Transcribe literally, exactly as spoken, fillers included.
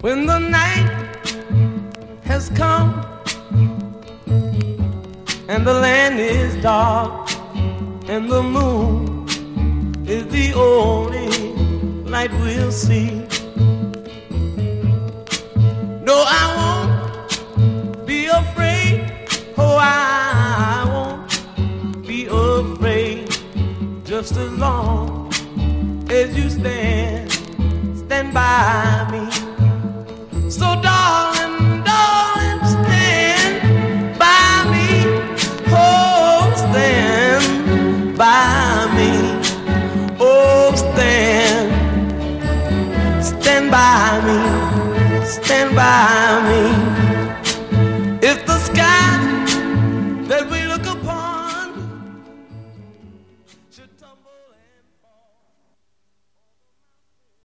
When the night has come and the land is dark and the moon is the only light we'll see. No, I won't be afraid. Oh, I won't be afraid. Just as long as you stand, stand by me. So darling, darling, stand by me. Oh, stand by me. Oh, stand, stand by me, stand by me. If the sky that we look upon should tumble